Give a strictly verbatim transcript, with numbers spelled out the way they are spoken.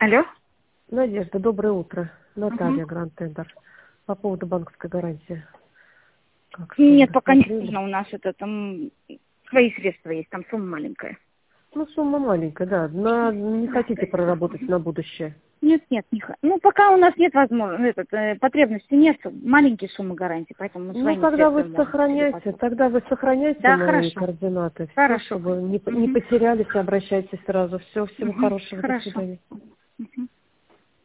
Алло? Надежда, доброе утро. Наталья, Угу. Гранд Тендер. По поводу банковской гарантии. Как, что вы Нет, пока не рассмотрели? нужно у нас это, там свои средства есть, там сумма маленькая. Ну, сумма маленькая, да. На, не хотите проработать на будущее? Нет, нет, не х- Ну, пока у нас нет возможности, этот, э, потребности нет, маленькие суммы гарантии, поэтому мы Ну, своими тогда вы средствами можем себе сохраняйте, позволить. тогда вы сохраняйте Да, мои хорошо. координаты. Все, Хорошо. чтобы не, не Угу. потерялись, обращайтесь сразу. Все, всего Угу. хорошего. До Хорошо. свидания. Угу.